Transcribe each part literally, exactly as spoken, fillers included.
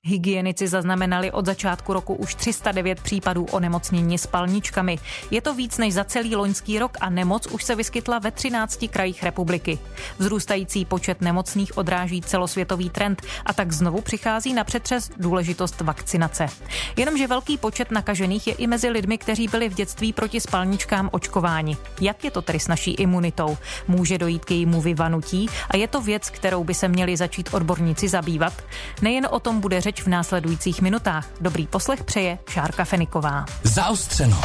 Hygienici zaznamenali od začátku roku už tři sta devět případů onemocnění spalničkami. Je to víc než za celý loňský rok a nemoc už se vyskytla ve třinácti krajích republiky. Vzrůstající počet nemocných odráží celosvětový trend a tak znovu přichází na přetřes důležitost vakcinace. Jenomže velký počet nakažených je i mezi lidmi, kteří byli v dětství proti spalničkám očkováni. Jak je to tedy s naší imunitou? Může dojít k jejímu vyvanutí a je to věc, kterou by se měli začít odborníci zabývat? Nejen o tom bude řeč v následujících minutách. Dobrý poslech přeje Šárka Feniková. Zaostřeno.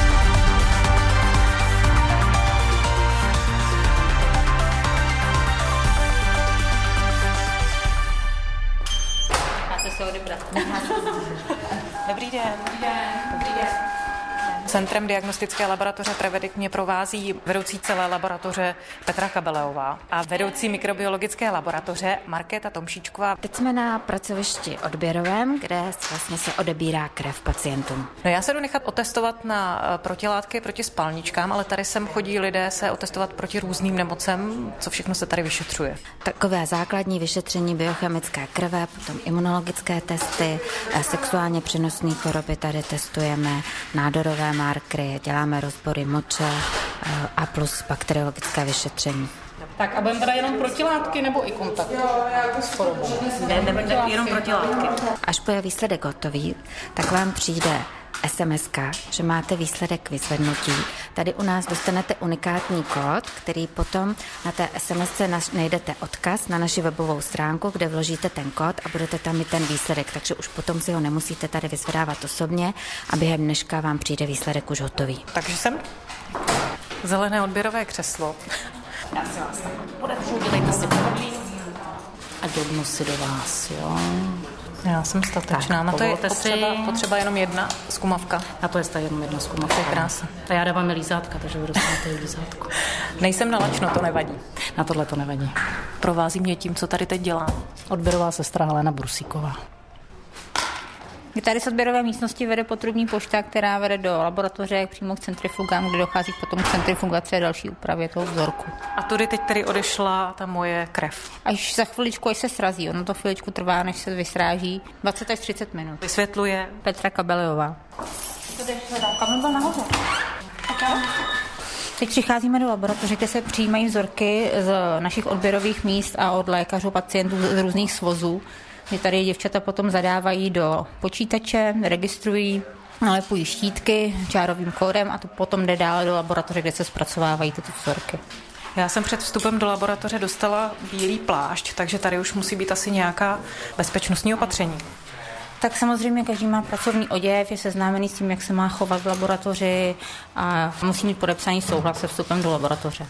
Máte se odebrat. Dobrý den. Dobrý den. Centrem diagnostické laboratoře Prevedik mě provází vedoucí celé laboratoře Petra Kabeleová a vedoucí mikrobiologické laboratoře Markéta Tomšíčková. Teď jsme na pracovišti odběrovém, kde vlastně se odebírá krev pacientům. No já se jdu nechat otestovat na protilátky proti spalničkám, ale tady sem chodí lidé se otestovat proti různým nemocem. Co všechno se tady vyšetřuje? Takové základní vyšetření biochemické krve, potom imunologické testy, sexuálně přenosné choroby tady testujeme, nádorové markery, děláme rozbory moče a plus bakteriologické vyšetření. Tak a budeme teda jenom protilátky nebo i kontakt s chorobou? Ne, nebo jenom protilátky. Až bude výsledek hotový, tak vám přijde es em eska, že máte výsledek vyzvednutí. Tady u nás dostanete unikátní kód, který potom na té es em esce najdete odkaz na naši webovou stránku, kde vložíte ten kód a budete tam mít ten výsledek, takže už potom si ho nemusíte tady vyzvedávat osobně a během dneška vám přijde výsledek už hotový. Takže jsem zelené odběrové křeslo. Já si vás tak podepřu, dělejte si první A dobnu si do vás, jo. Já jsem statečná. Tak, na to je povolte potřeba, si. potřeba jenom jedna zkumavka. Na to je sta jenom jedna zkumavka. To je krása. A já dávám lízátka, takže vy dostanete lízátko. Nejsem nalačno, to nevadí. Na tohle to nevadí. Provází mě tím, co tady teď dělám. Odběrová sestra Helena Brusíková. Tady z odběrové místnosti vede potrubní pošta, která vede do laboratoře přímo k centrifugám, kde dochází potom k centrifugaci a další úpravě toho vzorku. A tudy teď tedy odešla ta moje krev. Až za chviličku, až se srazí, ono to chviličku trvá, než se vysráží, dvacet až třicet minut. Vysvětluje Petra Kabeleová. Kam byl nahoře? Teď přicházíme do laboratoře, kde se přijímají vzorky z našich odběrových míst a od lékařů pacientů z různých svozů. Kdy tady děvčata potom zadávají do počítače, registrují, nalepují štítky čárovým kódem a to potom jde dále do laboratoře, kde se zpracovávají tyto vzorky. Já jsem před vstupem do laboratoře dostala bílý plášť, takže tady už musí být asi nějaká bezpečnostní opatření. Tak samozřejmě každý má pracovní oděv, je seznámený s tím, jak se má chovat v laboratoři a musí mít podepsaný souhlas se vstupem do laboratoře.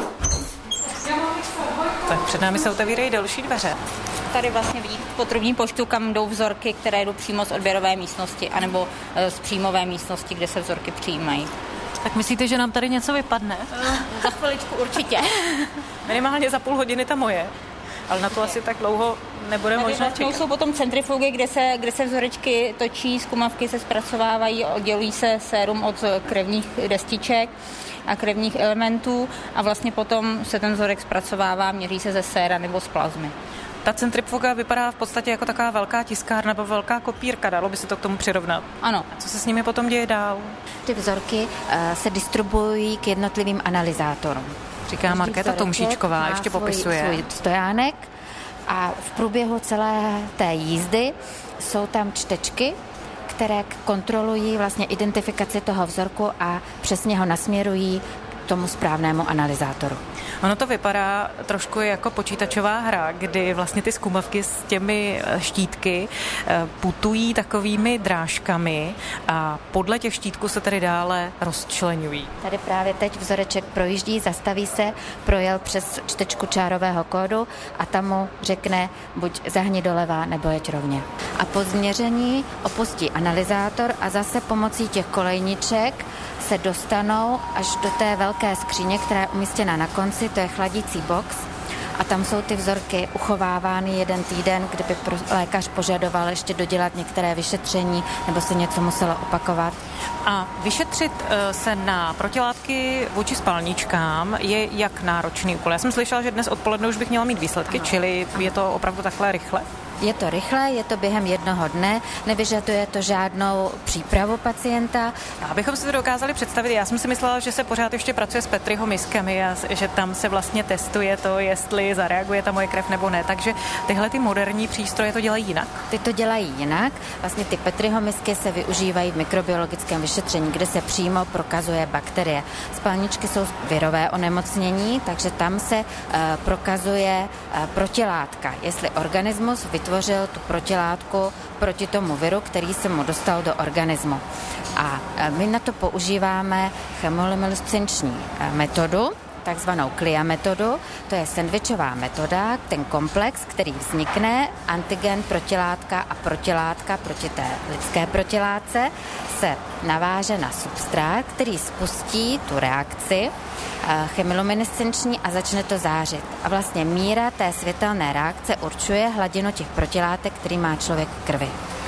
Tak před námi se otevírají další dveře. Tady vlastně vidíte potrubní poštu, kam jdou vzorky, které jdou přímo z odběrové místnosti anebo z příjmové místnosti, kde se vzorky přijímají. Tak myslíte, že nám tady něco vypadne? Za chviličku určitě. Minimálně za půl hodiny ta moje. Ale na to asi tak dlouho nebude Tady možné vlastně čekat. jsou potom centrifugy, kde se, kde se vzorečky točí, zkumavky se zpracovávají, oddělují se sérum od krevních destiček a krevních elementů a vlastně potom se ten vzorek zpracovává, měří se ze séra nebo z plazmy. Ta centrifuga vypadá v podstatě jako taková velká tiskárna nebo velká kopírka, dalo by se to k tomu přirovnat. Ano. Co se s nimi potom děje dál? Ty vzorky uh, se distribuují k jednotlivým analyzátorům. Říká Markéta Tomšíčková, ještě popisuje. Svůj stojánek a v průběhu celé té jízdy jsou tam čtečky, které kontrolují vlastně identifikaci toho vzorku a přesně ho nasměrují k tomu správnému analyzátoru. Ono to vypadá trošku jako počítačová hra, kdy vlastně ty zkumavky s těmi štítky putují takovými drážkami a podle těch štítků se tedy dále rozčleňují. Tady právě teď vzoreček projíždí, zastaví se, projel přes čtečku čárového kódu a tam mu řekne buď zahni doleva nebo jeď rovně. A po změření opustí analyzátor a zase pomocí těch kolejniček se dostanou až do té velké skříně, která je umístěna na konci, to je chladící box a tam jsou ty vzorky uchovávány jeden týden, kdyby lékař požadoval ještě dodělat některé vyšetření nebo se něco muselo opakovat. A vyšetřit se na protilátky vůči spalničkám je jak náročný úkol? Já jsem slyšela, že dnes odpoledne už bych měla mít výsledky, ano. Čili je to opravdu takhle rychle? Je to rychlé, je to během jednoho dne, nevyžaduje to žádnou přípravu pacienta. Abychom si to dokázali představit, já jsem si myslela, že se pořád ještě pracuje s Petriho miskami a že tam se vlastně testuje to, jestli zareaguje ta moje krev nebo ne. Takže tyhle ty moderní přístroje to dělají jinak? Ty to dělají jinak. Vlastně ty Petriho misky se využívají v mikrobiologickém vyšetření, kde se přímo prokazuje bakterie. Spalničky jsou virové onemocnění, takže tam se uh, prokazuje uh, protilátka. Jestli organismus vytvořil tu protilátku proti tomu viru, který se mu dostal do organismu. A uh, my na to používáme chemoluminescenční uh, metodu, takzvanou C L I A metodu, to je sendvičová metoda, ten komplex, který vznikne, antigen, protilátka a protilátka proti té lidské protilátce, se naváže na substrát, který spustí tu reakci chemiluminescenční a začne to zářit. A vlastně míra té světelné reakce určuje hladinu těch protilátek, který má člověk v krvi.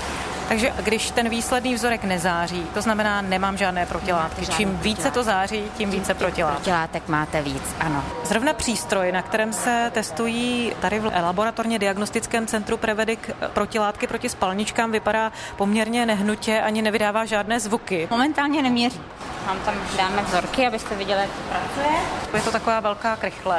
Takže když ten výsledný vzorek nezáří, to znamená, nemám žádné protilátky. Čím více protilátky. To září, tím více protilátek. Protilátek máte víc, ano. Zrovna přístroj, na kterém se testují tady v laboratorně diagnostickém centru Prevedic protilátky proti spalničkám, vypadá poměrně nehnutě, ani nevydává žádné zvuky. Momentálně neměří. Mám tam dáme vzorky, abyste viděli, jak to pracuje. Je to taková velká krychle.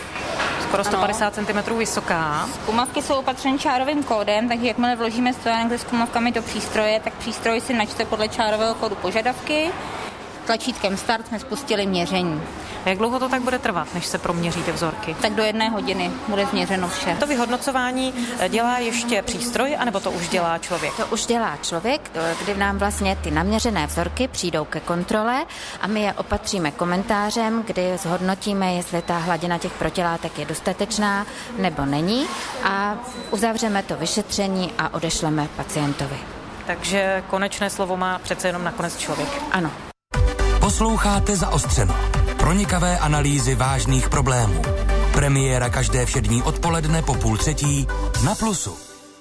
Skoro sto padesát centimetrů vysoká. Zkumavky jsou opatřeny čárovým kódem, takže jakmile vložíme stojánek se zkumavkami do přístroje, tak přístroj si načte podle čárového kódu požadavky. Tlačítkem start jsme spustili měření. A jak dlouho to tak bude trvat, než se proměří ty vzorky? Tak do jedné hodiny bude změřeno vše. To vyhodnocování dělá ještě přístroj, anebo to už dělá člověk? To už dělá člověk, kdy nám vlastně ty naměřené vzorky přijdou ke kontrole a my je opatříme komentářem, kdy zhodnotíme, jestli ta hladina těch protilátek je dostatečná nebo není a uzavřeme to vyšetření a odešleme pacientovi. Takže konečné slovo má přece jenom nakonec člověk. Ano. Posloucháte Zaostřeno. Pronikavé analýzy vážných problémů. Premiéra každé všední odpoledne po půl třetí na Plusu.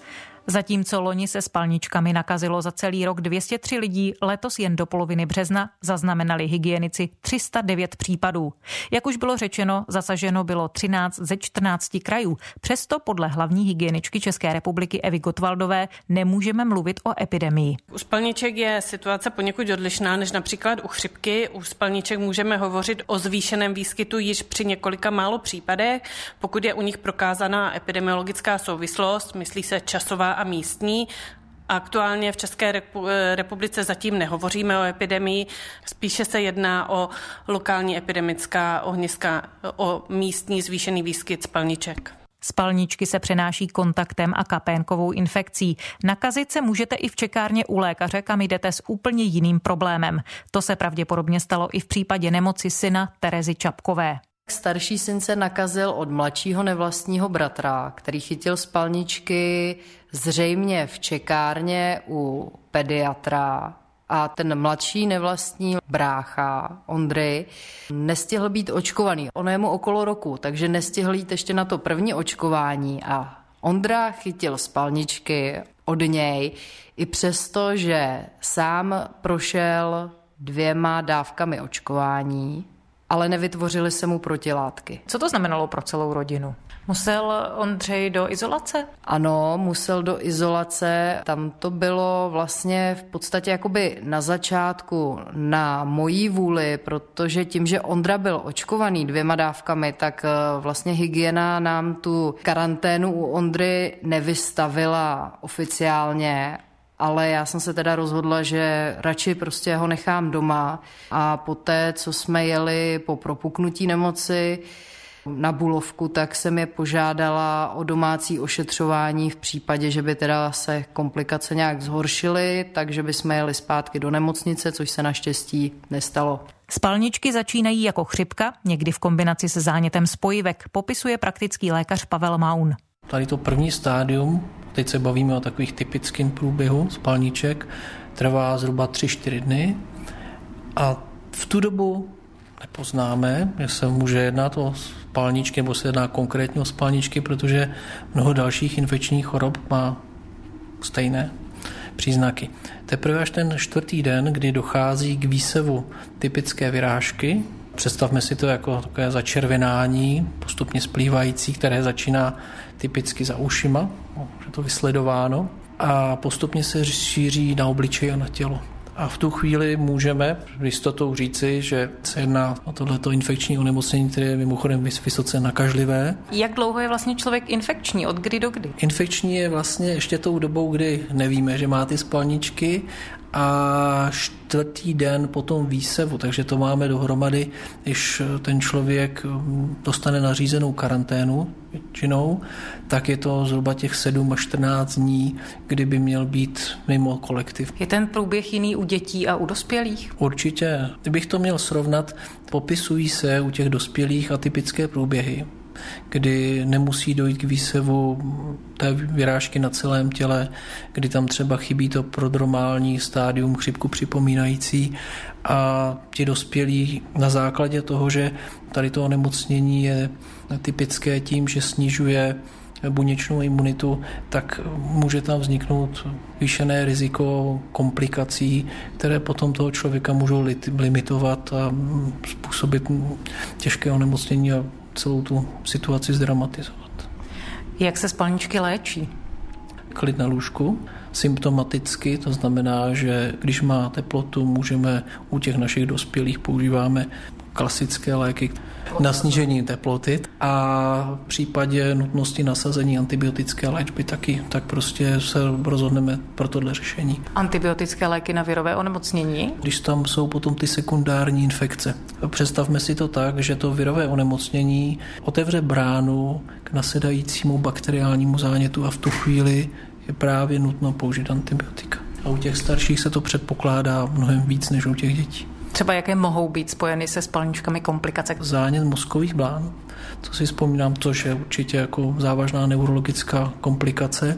Zatímco loni se spalničkami nakazilo za celý rok dvě stě tři lidí, letos jen do poloviny března zaznamenali hygienici tři sta devět případů. Jak už bylo řečeno, zasaženo bylo třináct ze čtrnácti krajů. Přesto podle hlavní hygieničky České republiky Evy Gottwaldové nemůžeme mluvit o epidemii. U spalniček je situace poněkud odlišná než například u chřipky. U spalniček můžeme hovořit o zvýšeném výskytu již při několika málo případech. Pokud je u nich prokázaná epidemiologická souvislost, myslí se časová a místní. Aktuálně v České republice zatím nehovoříme o epidemii, spíše se jedná o lokální epidemická ohniska, o místní zvýšený výskyt spalniček. Spalničky se přenáší kontaktem a kapénkovou infekcí. Nakazit se můžete i v čekárně u lékaře, kam jdete s úplně jiným problémem. To se pravděpodobně stalo i v případě nemoci syna Terezy Čapkové. Starší syn se nakazil od mladšího nevlastního bratra, který chytil spalničky zřejmě v čekárně u pediatra. A ten mladší nevlastní brácha Ondry nestihl být očkovaný. Ono je mu okolo roku, takže nestihl jít ještě na to první očkování. A Ondra chytil spalničky od něj, i přesto, že sám prošel dvěma dávkami očkování, ale nevytvořily se mu protilátky. Co to znamenalo pro celou rodinu? Musel Ondřej do izolace? Ano, musel do izolace. Tam to bylo vlastně v podstatě jakoby na začátku na mojí vůli, protože tím, že Ondra byl očkovaný dvěma dávkami, tak vlastně hygiena nám tu karanténu u Ondry nevystavila oficiálně, ale já jsem se teda rozhodla, že radši prostě ho nechám doma a poté, co jsme jeli po propuknutí nemoci na Bulovku, tak jsem je požádala o domácí ošetřování v případě, že by teda se komplikace nějak zhoršily, takže bychom jeli zpátky do nemocnice, což se naštěstí nestalo. Spalničky začínají jako chřipka, někdy v kombinaci se zánětem spojivek, popisuje praktický lékař Pavel Maun. Tady to první stádium, teď se bavíme o takových typickém průběhu spalniček, trvá zhruba tři čtyři dny a v tu dobu nepoznáme, že se může jednat o spalničky nebo se jedná konkrétně o spalničky, protože mnoho dalších infekčních chorob má stejné příznaky. Teprve až ten čtvrtý den, kdy dochází k výsevu typické vyrážky, představme si to jako takové začervenání, postupně splývající, které začíná typicky za ušima, to vysledováno a postupně se šíří na obličej a na tělo. A v tu chvíli můžeme jistotou říci, že se jedná o tohleto infekční onemocnění, které je mimochodem vysoce nakažlivé. Jak dlouho je vlastně člověk infekční? Od kdy do kdy? Infekční je vlastně ještě tou dobou, kdy nevíme, že má ty spalničky, a čtvrtý den po tom výsevu, takže to máme dohromady, když ten člověk dostane nařízenou karanténu většinou, tak je to zhruba těch sedm až čtrnáct dní, kdy by měl být mimo kolektiv. Je ten průběh jiný u dětí a u dospělých? Určitě. Kdybych to měl srovnat, popisují se u těch dospělých atypické průběhy, kdy nemusí dojít k výsevu té vyrážky na celém těle, kdy tam třeba chybí to prodromální stádium chřipku připomínající a ti dospělí na základě toho, že tady to onemocnění je typické tím, že snižuje buněčnou imunitu, tak může tam vzniknout zvýšené riziko komplikací, které potom toho člověka můžou limitovat a způsobit těžké onemocnění a celou tu situaci zdramatizovat. Jak se spalničky léčí? Klid na lůžku, symptomaticky, to znamená, že když má teplotu, můžeme u těch našich dospělých používáme klasické léky na snížení teploty a v případě nutnosti nasazení antibiotické léčby taky, tak prostě se rozhodneme pro tohle řešení. Antibiotické léky na virové onemocnění? Když tam jsou potom ty sekundární infekce. Představme si to tak, že to virové onemocnění otevře bránu k nasedajícímu bakteriálnímu zánětu a v tu chvíli je právě nutno použít antibiotika. A u těch starších se to předpokládá mnohem víc než u těch dětí. Třeba jaké mohou být spojeny se spalničkami komplikace? Zánět mozkových blán, co si vzpomínám, což je určitě jako závažná neurologická komplikace.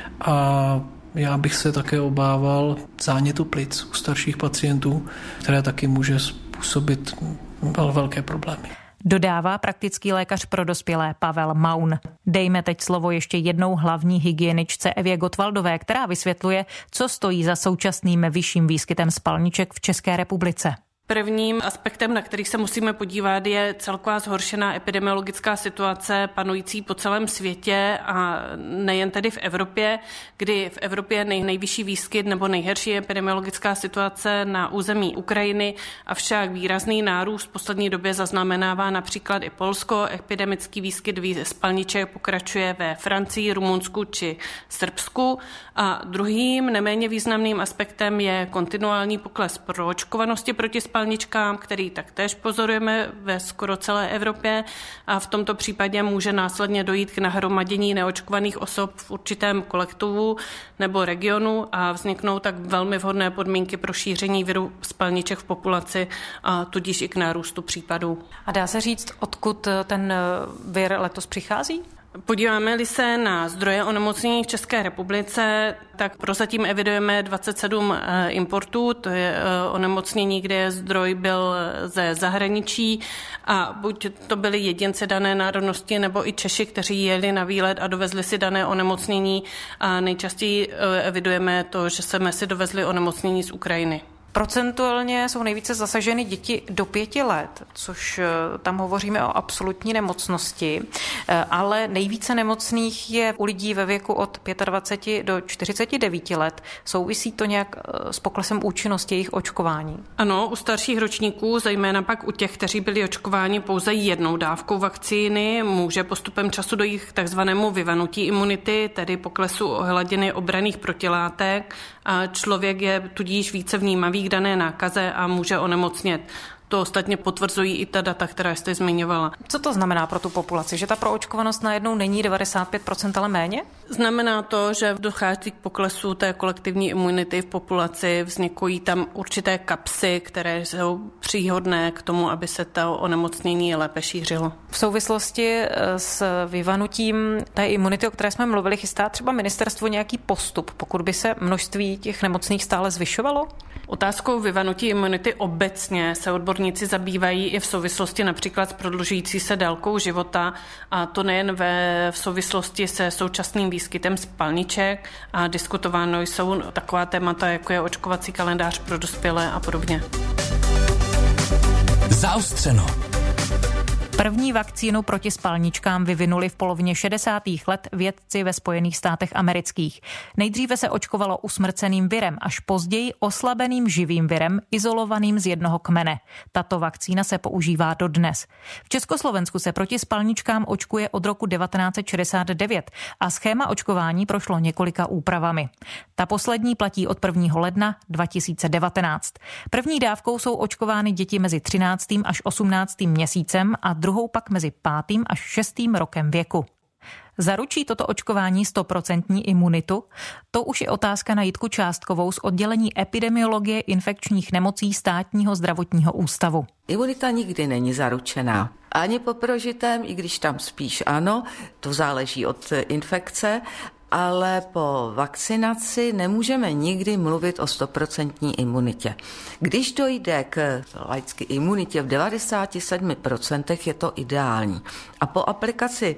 A já bych se také obával zánětu plic u starších pacientů, které taky může způsobit velké problémy. Dodává praktický lékař pro dospělé Pavel Maun. Dejme teď slovo ještě jednou hlavní hygieničce Evě Gottwaldové, která vysvětluje, co stojí za současným vyšším výskytem spalniček v České republice. Prvním aspektem, na který se musíme podívat, je celková zhoršená epidemiologická situace panující po celém světě a nejen tedy v Evropě, kdy v Evropě je nej, nejvyšší výskyt nebo nejhorší epidemiologická situace na území Ukrajiny, avšak výrazný nárůst v poslední době zaznamenává například i Polsko. Epidemický výskyt spalniček pokračuje ve Francii, Rumunsku či Srbsku. A druhým neméně významným aspektem je kontinuální pokles proočkovanosti proti spalničkám, který taktéž pozorujeme ve skoro celé Evropě a v tomto případě může následně dojít k nahromadění neočkovaných osob v určitém kolektivu nebo regionu a vzniknou tak velmi vhodné podmínky pro šíření viru spalniček v populaci a tudíž i k nárůstu případů. A dá se říct, odkud ten vir letos přichází? Podíváme-li se na zdroje onemocnění v České republice, tak prozatím evidujeme dvacet sedm importů, to je onemocnění, kde zdroj byl ze zahraničí a buď to byli jedinci dané národnosti nebo i Češi, kteří jeli na výlet a dovezli si dané onemocnění a nejčastěji evidujeme to, že jsme si dovezli onemocnění z Ukrajiny. Procentuálně jsou nejvíce zasaženy děti do pěti let, což tam hovoříme o absolutní nemocnosti, ale nejvíce nemocných je u lidí ve věku od dvacet pět do čtyřicet devět let. Souvisí to nějak s poklesem účinnosti jejich očkování? Ano, u starších ročníků, zejména pak u těch, kteří byli očkováni pouze jednou dávkou vakcíny, může postupem času dojít k takzvanému vyvanutí imunity, tedy poklesu hladiny obranných protilátek a člověk je tudíž více vnímavý k dané nákaze a může onemocnět. To ostatně potvrzují i ta data, která jste zmiňovala. Co to znamená pro tu populaci? Že ta proočkovanost najednou není devadesát pět procent, ale méně? Znamená to, že dochází k poklesu té kolektivní imunity v populaci, vznikují tam určité kapsy, které jsou příhodné k tomu, aby se to onemocnění lépe šířilo. V souvislosti s vyvanutím té imunity, o které jsme mluvili, chystá třeba ministerstvo nějaký postup, pokud by se množství těch nemocných stále zvyšovalo? Otázkou vyvanutí imunity obecně se odborníci zabývají i v souvislosti například s prodlužující se délkou života a to nejen ve v souvislosti se současným výskytem spalniček a diskutováno jsou taková témata, jako je očkovací kalendář pro dospělé a podobně. Zaostřeno. První vakcínu proti spalničkám vyvinuli v polovině šedesátých let vědci ve Spojených státech amerických. Nejdříve se očkovalo usmrceným virem, až později oslabeným živým virem, izolovaným z jednoho kmene. Tato vakcína se používá dodnes. V Československu se proti spalničkám očkuje od roku devatenáct set šedesát devět a schéma očkování prošlo několika úpravami. Ta poslední platí od prvního ledna dva tisíce devatenáct. První dávkou jsou očkovány děti mezi třináctým až osmnáctým měsícem a druhou pak mezi pátým až šestým rokem věku. Zaručí toto očkování stoprocentní imunitu? To už je otázka na Jitku Částkovou z oddělení epidemiologie infekčních nemocí Státního zdravotního ústavu. Imunita nikdy není zaručená. Ani po prožitém, i když tam spíš ano, to záleží od infekce, ale po vakcinaci nemůžeme nikdy mluvit o stoprocentní imunitě. Když dojde k laické imunitě v devadesát sedm procent je to ideální. A po aplikaci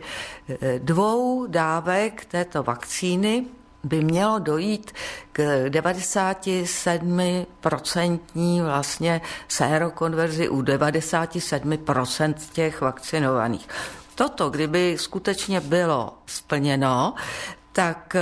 dvou dávek této vakcíny by mělo dojít k devadesát sedm procent vlastně sérokonverzi u devadesát sedm procent těch vakcinovaných. Toto, kdyby skutečně bylo splněno, tak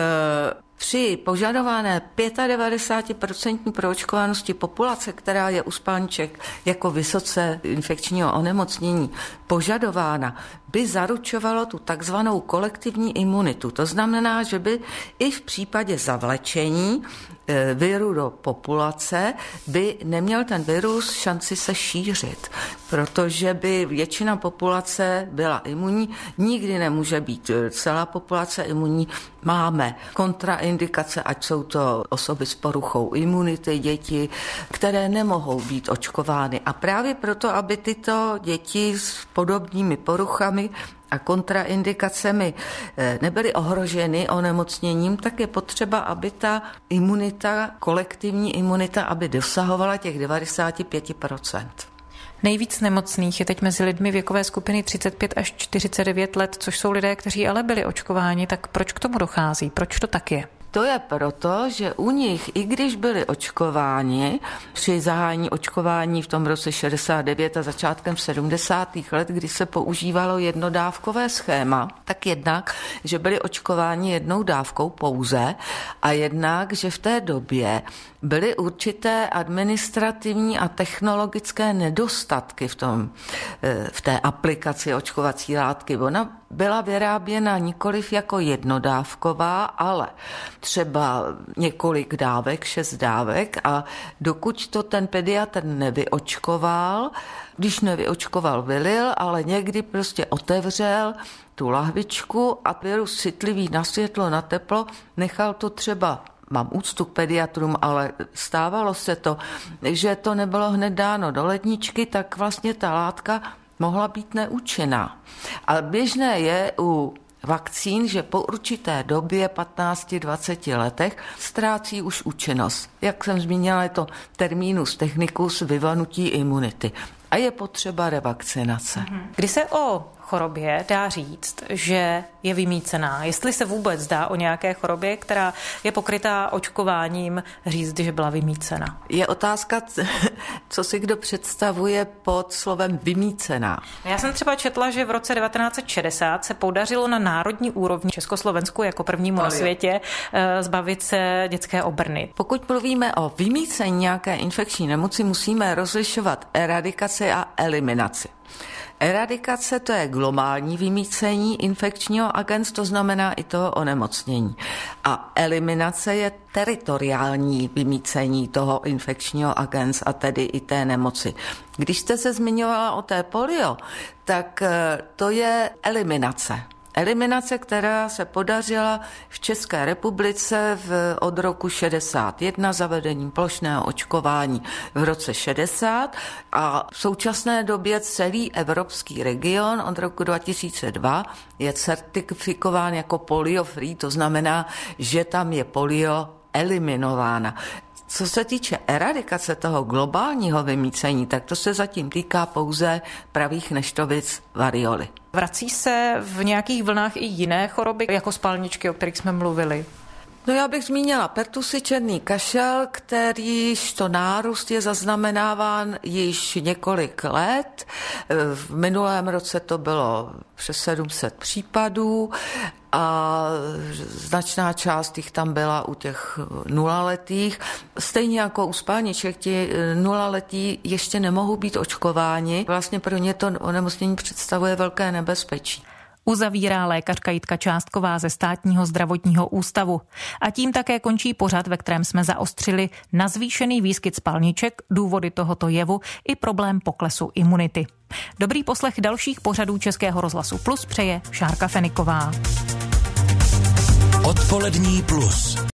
při požadované devadesát pět procent proočkovanosti populace, která je u spalniček jako vysoce infekčního onemocnění požadována, by zaručovalo tu takzvanou kolektivní imunitu. To znamená, že by i v případě zavlečení viru do populace by neměl ten virus šanci se šířit, protože by většina populace byla imunní. Nikdy nemůže být celá populace imunní. Máme kontraindikace, ať jsou to osoby s poruchou imunity, děti, které nemohou být očkovány. A právě proto, aby tyto děti s podobnými poruchami a kontraindikacemi nebyly ohroženy onemocněním, tak je potřeba, aby ta imunita, kolektivní imunita, aby dosahovala těch devadesát pět procent. Nejvíc nemocných je teď mezi lidmi věkové skupiny třicet pět až čtyřicet devět let, což jsou lidé, kteří ale byli očkováni. Tak proč k tomu dochází? Proč to tak je? To je proto, že u nich, i když byli očkováni, při zahájení očkování v tom roce šedesát devět a začátkem sedmdesátých let, kdy se používalo jednodávkové schéma, tak jednak, že byli očkováni jednou dávkou pouze a jednak, že v té době byly určité administrativní a technologické nedostatky v, tom, v té aplikaci očkovací látky. Ona byla vyráběna nikoliv jako jednodávková, ale třeba několik dávek, šest dávek a dokud to ten pediatr nevyočkoval, když nevyočkoval, vylil, ale někdy prostě otevřel tu lahvičku a virus citlivý na světlo, na teplo, nechal to třeba, mám úctu k pediatrům, ale stávalo se to, že to nebylo hned dáno do ledničky, tak vlastně ta látka mohla být neúčinná. Ale běžné je u vakcín, že po určité době, patnáct dvacet letech, ztrácí už účinnost. Jak jsem zmínila, je to terminus technicus vyvanutí imunity. A je potřeba revakcinace. Kdy se o chorobě dá říct, že je vymýcená? Jestli se vůbec dá o nějaké chorobě, která je pokrytá očkováním, říct, že byla vymýcena? Je otázka, co si kdo představuje pod slovem vymýcená. Já jsem třeba četla, že v roce devatenáct set šedesát se podařilo na národní úrovni Československu jako prvnímu na světě zbavit se dětské obrny. Pokud mluvíme o vymýcení nějaké infekční nemoci, musíme rozlišovat eradikaci a eliminaci. Eradikace to je globální vymýcení infekčního agens, to znamená i toho onemocnění. A eliminace je teritoriální vymýcení toho infekčního agens a tedy i té nemoci. Když jste se zmiňovala o té polio, tak to je eliminace. Eliminace, která se podařila v České republice v, od roku šedesát jedna zavedením plošného očkování v roce šedesát a v současné době celý evropský region od roku dva tisíce dva je certifikován jako polio free, to znamená, že tam je polio eliminována. Co se týče eradikace toho globálního vymýcení, tak to se zatím týká pouze pravých neštovic varioly. Vrací se v nějakých vlnách i jiné choroby, jako spalničky, o kterých jsme mluvili? No já bych zmínila pertusy, černý kašel, kterýž to nárůst je zaznamenáván již několik let. V minulém roce to bylo přes sedm set případů a značná část jich tam byla u těch nulaletých. Stejně jako u spalniček, ti nulaletí ještě nemohou být očkováni. Vlastně pro ně to onemocnění představuje velké nebezpečí. Uzavírá lékařka Jitka Částková ze Státního zdravotního ústavu. A tím také končí pořad, ve kterém jsme zaostřili na zvýšený výskyt spalniček, důvody tohoto jevu i problém poklesu imunity. Dobrý poslech dalších pořadů Českého rozhlasu Plus přeje Šárka Feniková. Odpolední plus.